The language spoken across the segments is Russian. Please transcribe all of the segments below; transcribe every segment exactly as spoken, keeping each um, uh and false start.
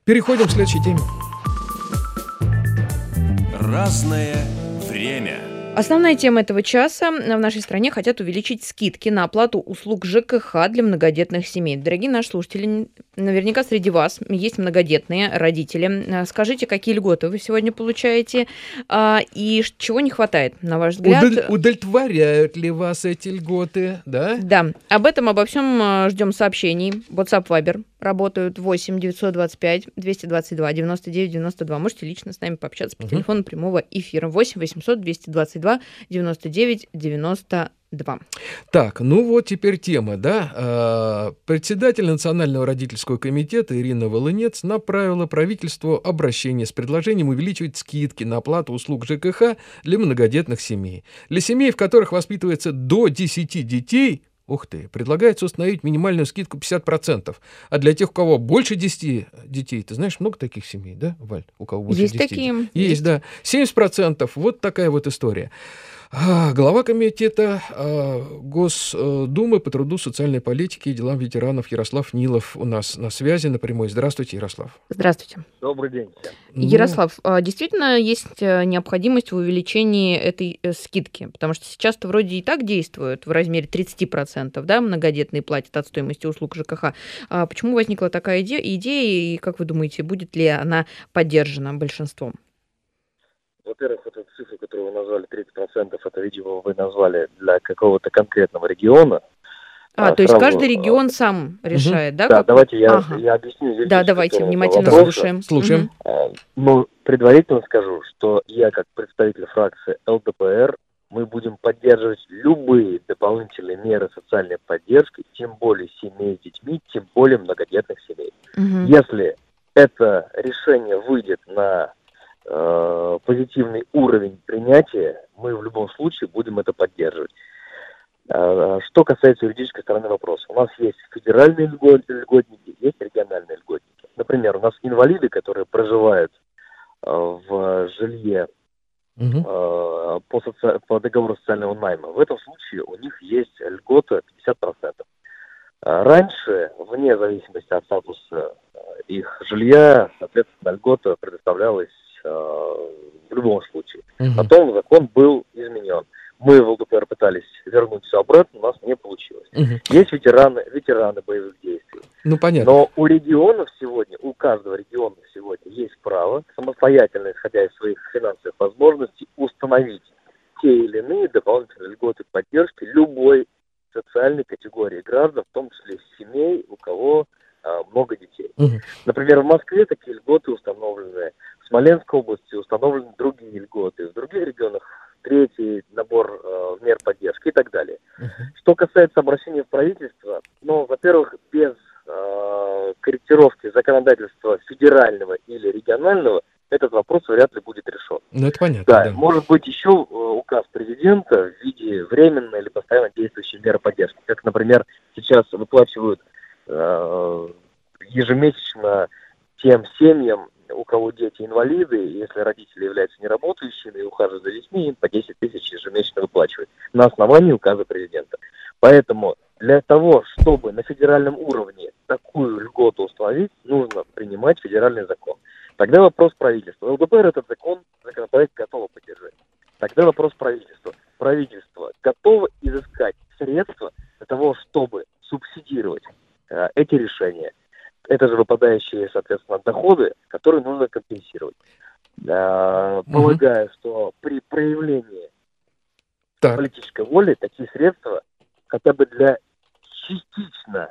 Переходим к следующей теме. Разное время. Основная тема этого часа. В нашей стране хотят увеличить скидки на оплату услуг ЖКХ для многодетных семей. Дорогие наши слушатели, наверняка среди вас есть многодетные родители. Скажите, какие льготы вы сегодня получаете и чего не хватает, на ваш взгляд? Удаль- удовлетворяют ли вас эти льготы, да? Да, об этом, обо всем ждем сообщений. WhatsApp, Viber работают восемь девятьсот двадцать пять двести двадцать два девяносто девять девяносто два. Можете лично с нами пообщаться по телефону uh-huh. прямого эфира восемь восемьсот двести двадцать два девяносто девять девяносто два. Так, ну вот теперь тема, да. Председатель Национального родительского комитета Ирина Волынец направила правительству обращение с предложением увеличивать скидки на оплату услуг ЖКХ для многодетных семей. Для семей, в которых воспитывается до десяти детей, ух ты, предлагается установить минимальную скидку пятьдесят процентов. А для тех, у кого больше десяти детей, ты знаешь, много таких семей, да, Валь? У кого больше есть десяти такие. Есть, есть, да. семьдесят процентов. Вот такая вот история. Глава комитета Госдумы по труду, социальной политике и делам ветеранов Ярослав Нилов у нас на связи напрямую. Здравствуйте, Ярослав. Здравствуйте. Добрый день. Ярослав, ну... действительно есть необходимость в увеличении этой скидки, потому что сейчас-то вроде и так действуют в размере тридцать процентов, да, многодетные платят от стоимости услуг ЖКХ. А почему возникла такая идея, идея, и как вы думаете, будет ли она поддержана большинством? Во-первых, вот эту цифру, которую вы назвали, тридцать процентов, это, видимо, вы назвали для какого-то конкретного региона. А, а то есть каждый регион сам решает, угу. да? Да, как... давайте я, ага. я объясню. Да, давайте, внимательно вопроса. слушаем. Слушаем. Угу. Ну, предварительно скажу, что я, как представитель фракции ЛДПР, мы будем поддерживать любые дополнительные меры социальной поддержки, тем более семей с детьми, тем более многодетных семей. Угу. Если это решение выйдет на позитивный уровень принятия, мы в любом случае будем это поддерживать. Что касается юридической стороны вопроса, у нас есть федеральные льготники, есть региональные льготники. Например, у нас инвалиды, которые проживают в жилье угу. по, соци... по договору социального найма, в этом случае у них есть льгота пятьдесят процентов. Раньше, вне зависимости от статуса их жилья, соответственно, льгота предоставлялась в любом случае. Uh-huh. Потом закон был изменен. Мы в ЛДПР пытались вернуть все обратно, у нас не получилось. Uh-huh. Есть ветераны, ветераны боевых действий. Ну, понятно. Но у регионов сегодня, у каждого региона сегодня есть право самостоятельно, исходя из своих финансовых возможностей, установить те или иные дополнительные льготы поддержки любой социальной категории граждан, в том числе семей, у кого а, много детей. Uh-huh. Например, в Москве такие льготы установлены. В Смоленской области установлены другие льготы, в других регионах третий набор э, мер поддержки и так далее. Uh-huh. Что касается обращения в правительство, ну, во-первых, без э, корректировки законодательства федерального или регионального этот вопрос вряд ли будет решен. Ну, это понятно. Да, да. Может быть еще э, указ президента в виде временной или постоянно действующей меры поддержки. Как, например, сейчас выплачивают э, ежемесячно тем семьям, у кого дети инвалиды, если родители являются неработающими и ухаживают за детьми, им по десять тысяч ежемесячно выплачивают на основании указа президента. Поэтому для того, чтобы на федеральном уровне такую льготу установить, нужно принимать федеральный закон. Тогда вопрос правительства. ЛДПР этот закон, законопроект готово поддержать. Тогда вопрос правительства. Правительство готово изыскать средства для того, чтобы субсидировать э, эти решения. Это же выпадающие, соответственно, доходы, которые нужно компенсировать. Э, угу. Полагаю, что при проявлении так. политической воли такие средства хотя бы для частично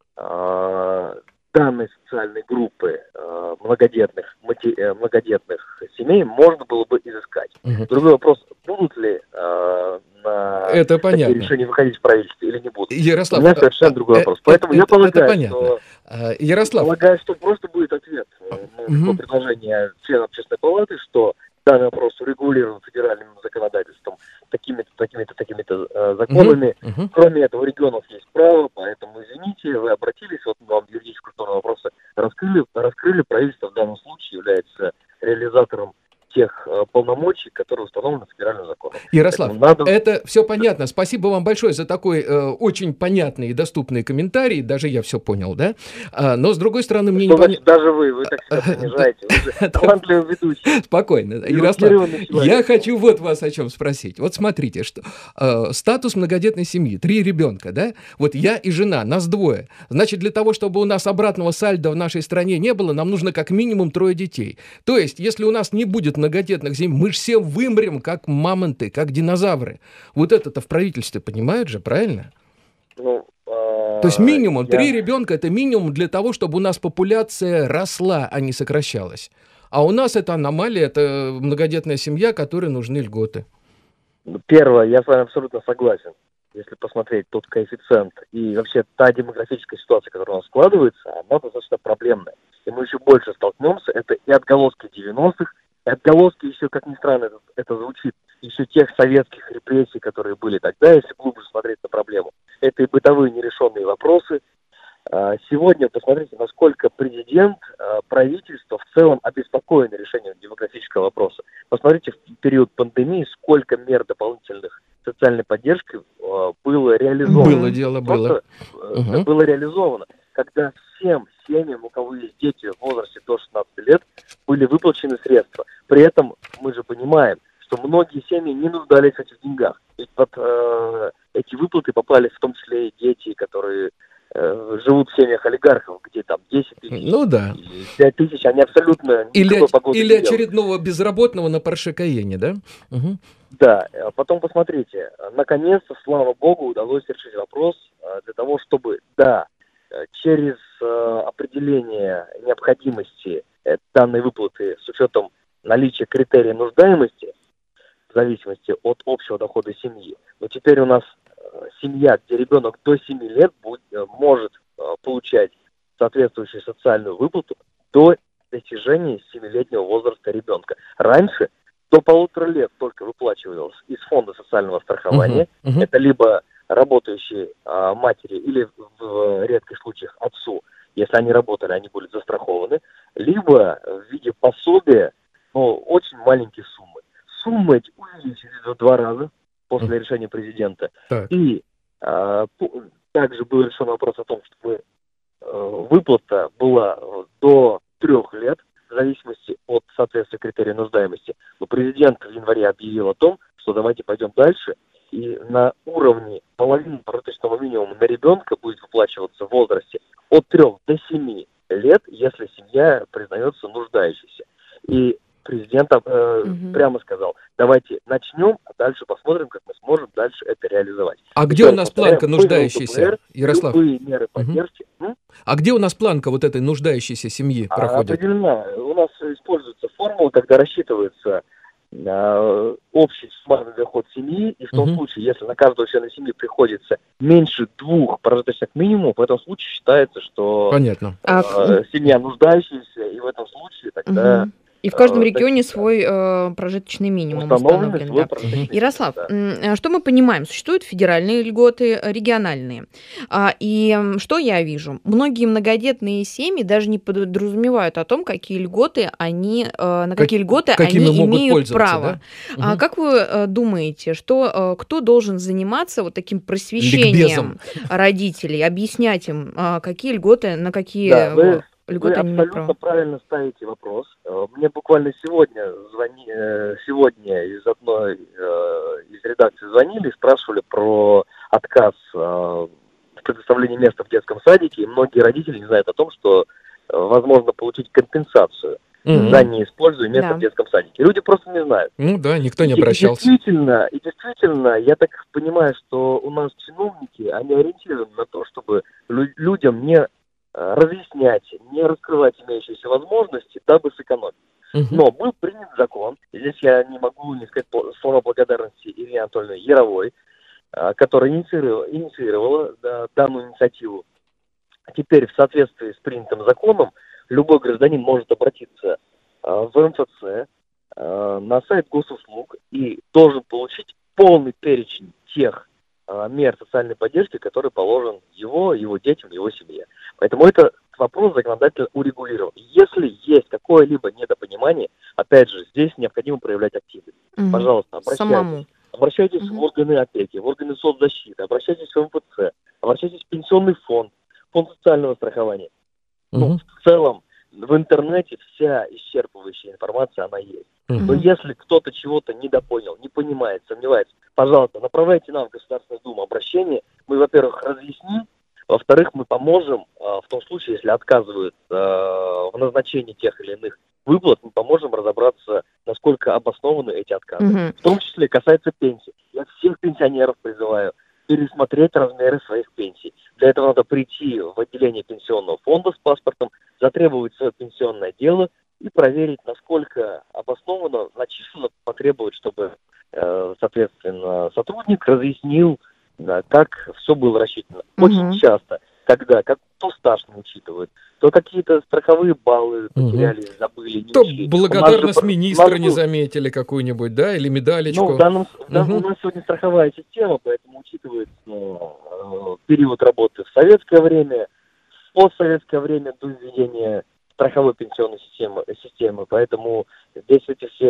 э, данной социальной группы э, многодетных, мати, э, многодетных семей можно было бы изыскать. Угу. Другой вопрос, будут ли э, на это такие понятно. решения выходить в правительство или не будут. Ярослав, У меня совершенно а, другой а, вопрос. Поэтому это, я полагаю, это что, Ярослав. полагаю, что просто будет ответ на угу. предложение членов Общественной палаты, что данный вопрос урегулирован федеральным законодательством такими-то, такими-то, такими-то э, законами. Uh-huh. Uh-huh. Кроме этого, у регионов есть право, поэтому, извините, вы обратились, вот мы вам юридическую сторону вопроса раскрыли, раскрыли. Правительство в данном случае является реализатором тех э, полномочий, которые установлены федеральным законом. Ярослав, надо... это все понятно. Спасибо вам большое за такой э, очень понятный и доступный комментарий. Даже я все понял, да? А, но, с другой стороны, мне Что не понятно... Даже вы, вы так себя понижаете. Вы же талантливый ведущий. Спокойно. Ярослав, я хочу вот вас о чем спросить. Вот смотрите, что э, статус многодетной семьи, три ребенка, да? Вот я и жена, нас двое. Значит, для того, чтобы у нас обратного сальдо в нашей стране не было, нам нужно как минимум трое детей. То есть, если у нас не будет многодетных семей, мы же все вымрем, как мамонты, как динозавры. Вот это-то в правительстве понимают же, правильно? Ну, То есть минимум, три я... ребенка — это минимум для того, чтобы у нас популяция росла, а не сокращалась. А у нас это аномалия, это многодетная семья, которой нужны льготы. Первое, я с вами абсолютно согласен. Если посмотреть тот коэффициент и вообще та демографическая ситуация, которая у нас складывается, она достаточно проблемная. И мы еще больше столкнемся, это и отголоски девяностых, и отголоски еще, как ни странно это, это звучит, еще тех советских репрессий, которые были тогда, если глубже смотреть на проблему. Это и бытовые нерешенные вопросы. Сегодня посмотрите, насколько президент, правительство в целом обеспокоены решением демографического вопроса. Посмотрите, в период пандемии сколько мер дополнительных социальной поддержки было реализовано. Было дело, было. Угу. Было реализовано, когда всем семьям, у кого есть дети в возрасте до шестнадцати лет, были выплачены средства. При этом мы же понимаем, что многие семьи не нуждались в этих деньгах. Ведь под э, эти выплаты попали в том числе и дети, которые э, живут в семьях олигархов, где там десять тысяч, ну, да. пять тысяч, они абсолютно или, или очередного безработного на Порше Кайене, да? Угу. Да, потом посмотрите, наконец-то, слава богу, удалось решить вопрос для того, чтобы, да, через определение необходимости данной выплаты с учетом наличия критерия нуждаемости, в зависимости от общего дохода семьи, но теперь у нас семья, где ребенок до семи лет будет, может получать соответствующую социальную выплату до достижения семилетнего возраста ребенка. Раньше до полутора лет только выплачивалось из фонда социального страхования. Uh-huh, uh-huh. Это либо работающие а, матери или в, в редких случаях отцу, если они работали, они были застрахованы, либо в виде пособия, но очень маленькие суммы. Суммы эти увеличились в два раза после uh-huh. решения президента. Так. И а, также был решен вопрос о том, чтобы а, выплата была до трех лет, в зависимости от соответствия критерия нуждаемости. Но президент в январе объявил о том, что давайте пойдем дальше, и на уровне половины прожиточного минимума на ребенка будет выплачиваться в возрасте от трех до семи лет, если семья признается нуждающейся. И президент э, угу. прямо сказал, давайте начнем, а дальше посмотрим, как мы сможем дальше это реализовать. А где у нас планка нуждающейся, Ярослав? Любые меры поддержки. Угу. А где у нас планка вот этой нуждающейся семьи а, проходит? Определена. У нас используется формула, когда рассчитывается э, общий суммарный доход семьи, и в том угу. случае, если на каждого члена семьи приходится меньше двух прожиточных минимумов, в этом случае считается, что Понятно. Э, семья нуждающаяся, и в этом случае тогда... Угу. И в каждом регионе свой э, прожиточный минимум установлен. Да. Ярослав, да. Что мы понимаем? Существуют федеральные льготы, региональные. А, и что я вижу? Многие многодетные семьи даже не подразумевают о том, какие льготы они, э, на какие как, льготы они имеют право. Да? А, угу. Как вы э, думаете, что, э, кто должен заниматься вот таким просвещением Ликбезом. родителей, объяснять им, э, какие льготы, на какие... Да, вы... Льготы Вы абсолютно правильно ставите вопрос. Мне буквально сегодня, звони, сегодня из одной из редакций звонили и спрашивали про отказ в предоставлении места в детском садике, и многие родители не знают о том, что возможно получить компенсацию mm-hmm. за неиспользование места да. в детском садике. Люди просто не знают. Ну да, никто не обращался. И действительно, и действительно, я так понимаю, что у нас чиновники, они ориентированы на то, чтобы людям не разъяснять, не раскрывать имеющиеся возможности, дабы сэкономить. Uh-huh. Но был принят закон, и здесь я не могу не сказать слова благодарности Ирине Анатольевне Яровой, которая инициировала, инициировала да, данную инициативу. Теперь в соответствии с принятым законом любой гражданин может обратиться в эм эф цэ, на сайт госуслуг и должен получить полный перечень тех мер социальной поддержки, который положен его, его детям, его семье. Поэтому этот вопрос законодательно урегулирован. Если есть какое-либо недопонимание, опять опять же, здесь необходимо проявлять активность. Мгм. Пожалуйста, обращайтесь. Самому. Обращайтесь Мгм. в органы опеки, в органы соцзащиты, обращайтесь в эм эф цэ, обращайтесь в пенсионный фонд, фонд социального страхования. Ну, Мгм. в целом, в интернете вся исчерпывающая информация, она есть. Мгм. Но Мгм. если кто-то чего-то недопонял, не понимает, сомневается, пожалуйста, направляйте нам в Государственную Думу обращение. Мы, во-первых, разъясним, во-вторых, мы поможем а, в том случае, если отказывают а, в назначении тех или иных выплат, мы поможем разобраться, насколько обоснованы эти отказы. Мгм. В том числе касается пенсий. Я всех пенсионеров призываю пересмотреть размеры своих пенсий. Для этого надо прийти в отделение пенсионного фонда с паспортом, затребовать свое пенсионное дело и проверить, насколько обоснованно, начисленно потребовать, чтобы, э, соответственно, сотрудник разъяснил, да, как все было рассчитано. Очень Мгм. часто, когда как то стаж не учитывают, то какие-то страховые баллы Мгм. потеряли, забыли, не То учли. У нас же благодарность про- у министра нас не был- заметили какую-нибудь, да, или ну, в медалечку. данном, в дан- Мгм. у нас сегодня страховая система, поэтому учитывается э, период работы в советское время, в постсоветское время до введения страховой пенсионной системы, системы. Поэтому здесь эти все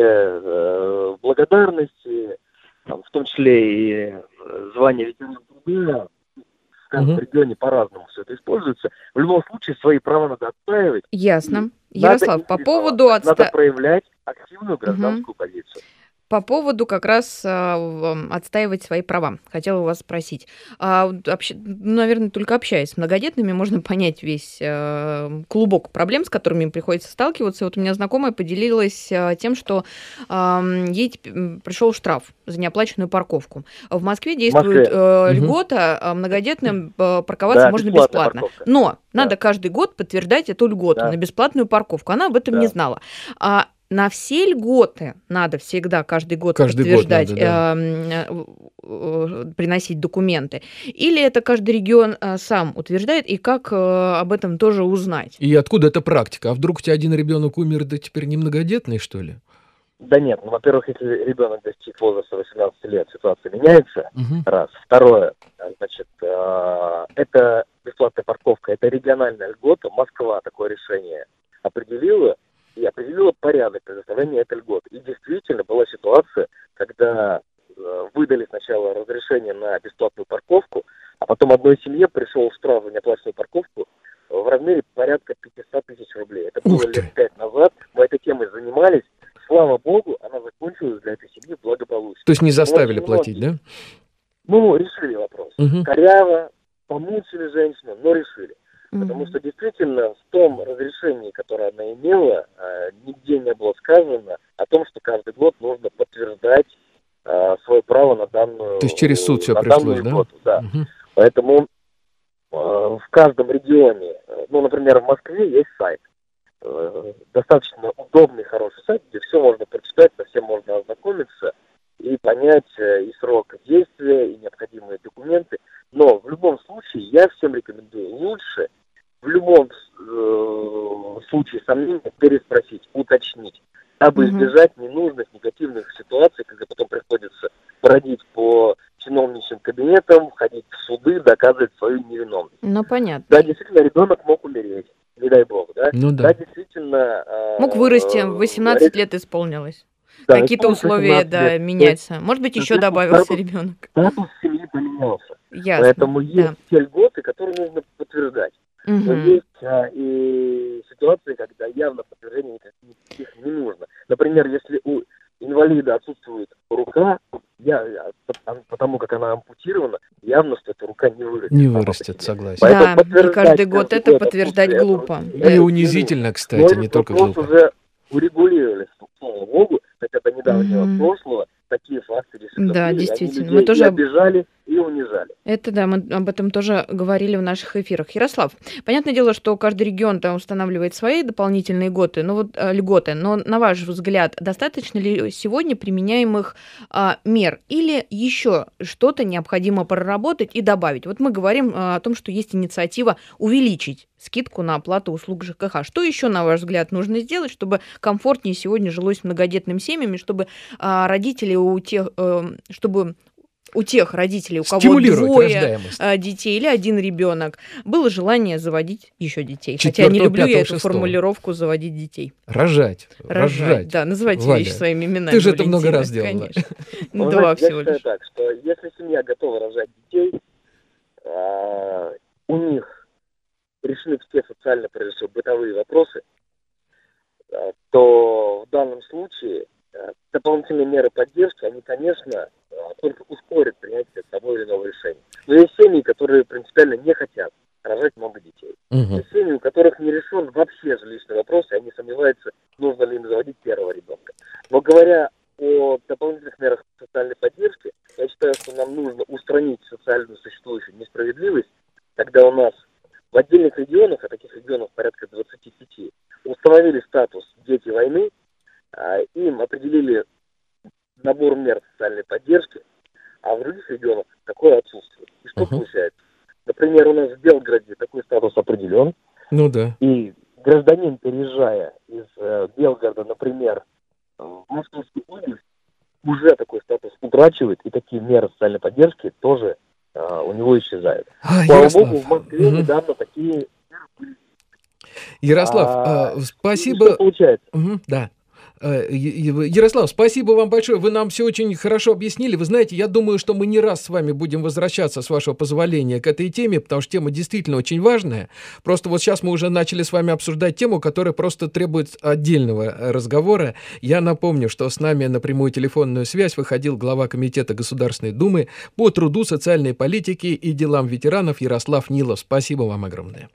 э, благодарности, там, в том числе и э, звание ветерана труда, в каждом Мгм. регионе по-разному все это используется. В любом случае свои права надо отстаивать. Ясно. И Ярослав, надо по интересоваться, поводу надо отста... проявлять активную Мгм. гражданскую позицию. По поводу как раз а, в- отстаивать свои права. Хотела у вас спросить. А, вот общ- ну, наверное, только общаясь с многодетными, можно понять весь э, клубок проблем, с которыми им приходится сталкиваться. И вот у меня знакомая поделилась а, тем, что ам, ей пришел штраф за неоплаченную парковку. В Москве В действует Москве. э, Мгм. льгота, а многодетным э, парковаться Да, можно бесплатная бесплатно. парковка. Но Да. надо каждый год подтверждать эту льготу Да. на бесплатную парковку. Она об этом не Да. знала. А на все льготы надо всегда каждый год Каждый год подтверждать, надо, да. эм, э, э, приносить документы? Или это каждый регион э, сам утверждает, и как э, об этом тоже узнать? И откуда эта практика? А вдруг у тебя один ребенок умер, да теперь не многодетный, что ли? Да нет, ну, во-первых, если ребенок достиг возраста восемнадцати лет, ситуация меняется. Мгм. Раз. Второе, э, значит, э, это бесплатная парковка, это региональная льгота. Москва такое решение определила и определила порядок предоставления этой льготы. И действительно была ситуация, когда э, выдали сначала разрешение на бесплатную парковку, а потом одной семье пришел штраф за неоплаченную парковку в размере порядка пятьсот тысяч рублей. Это Ух было ты. лет пять назад. Мы этой темой занимались. Слава богу, она закончилась для этой семьи благополучно. То есть не Но заставили очень платить, многие, да? ну, решили вопрос. Мгм. Коряво, помучили женщину, но решили. Потому Мгм. что действительно в том разрешении, которое она имела, э, нигде не было сказано о том, что каждый год нужно подтверждать э, свое право на данную, То есть через суд все на пришлось, данную да? льготу. Да. Мгм. Поэтому э, в каждом регионе, э, ну, например, в Москве есть сайт. Э, достаточно удобный, хороший сайт, где все можно прочитать, со всем можно ознакомиться и понять э, и срок действия, и необходимые документы. Но в любом случае я всем рекомендую лучше в любом э, случае сомнения переспросить, уточнить, дабы Мгм. избежать ненужных негативных ситуаций, когда потом приходится бродить по чиновничьим кабинетам, ходить в суды, доказывать свою невиновность. Ну, понятно. Да, действительно, ребенок мог умереть, не дай бог, да? Ну Да, да. Мог действительно... э, вырасти, в восемнадцать ре- лет исполнилось. да, Какие-то исполнилось условия, восемнадцать да, лет. То есть, меняются. Может быть, еще соответственно, добавился статус, ребенок. статус семьи поменялся. Ясно. Поэтому есть Да. те льготы, которые нужно подтверждать. Но Мгм. есть а, и ситуации, когда явно подтверждение никаких не нужно. Например, если у инвалида отсутствует рука, я, я- потому, потому как она ампутирована, явно, что эта рука не вырастет. Не сама по вырастет, себе. согласен. Поэтому Да, и подтверждать каждый год это год подтверждать отсутствие этой глупо. руки, И это не унизительно, нужно. Но кстати, этот не только вопрос глупо. уже урегулировали, слава богу, хотя до недавнего Мгм. прошлого такие факты действительно Да, были, и они действительно. Мы людей и тоже об- обижали, и унижали. Это да, мы об этом тоже говорили в наших эфирах. Ярослав, понятное дело, что каждый регион там устанавливает свои дополнительные льготы, но вот э, льготы. Но на ваш взгляд, достаточно ли сегодня применяемых а, мер или еще что-то необходимо проработать и добавить? Вот мы говорим а, о том, что есть инициатива увеличить скидку на оплату услуг ЖКХ. Что еще, на ваш взгляд, нужно сделать, чтобы комфортнее сегодня жилось многодетным семьям, и чтобы а, родители у тех, э, чтобы у тех родителей, у кого Стимулировать двое рождаемость. а, детей или один ребенок, было желание заводить еще детей. Хотя Четвёртого, не люблю я пятого, эту шестого. формулировку «заводить детей». Рожать. Рожать, Рожать. да, называйте Валя, вещи своими именами. ты же это много Валентина, раз делала. конечно. Вы Два знаете, я всего считаю лишь. так, что если семья готова рожать детей, а, у них решены все социально, прежде всего, бытовые вопросы, а, то в данном случае а, дополнительные меры поддержки, они, конечно, а, только ускорят принятие того или иного решения. Но есть семьи, которые принципиально не хотят рожать много детей. Мгм. Есть семьи, у которых не решен вообще жилищный вопрос, и они сомневаются, нужно ли им заводить первого ребенка. Но говоря о дополнительных мерах социальной поддержки, я считаю, что нам нужно устранить социальную существующую несправедливость, когда у нас в отдельных регионах, а таких регионов порядка двадцати пяти, установили статус «дети войны», а, им определили набор мер социальной поддержки, а в других регионах такое отсутствует. И что Мгм. получается? Например, у нас в Белгороде такой статус определен, Ну да. и гражданин, переезжая из э, Белгорода, например, в Московскую область, уже такой статус утрачивает, и такие меры социальной поддержки тоже э, у него исчезают. А, Слава Ярослав, богу, в Москве мгм. недавно такие... Ярослав, А, а, и спасибо. что получается? Мгм, да. Э, Е- Е- Ярослав, спасибо вам большое. Вы нам все очень хорошо объяснили. Вы знаете, я думаю, что мы не раз с вами будем возвращаться, с вашего позволения, к этой теме, потому что тема действительно очень важная. Просто вот сейчас мы уже начали с вами обсуждать тему, которая просто требует отдельного э, разговора. Я напомню, что с нами на прямую телефонную связь выходил глава Комитета Государственной Думы по труду, социальной политике и делам ветеранов Ярослав Нилов. Спасибо вам огромное.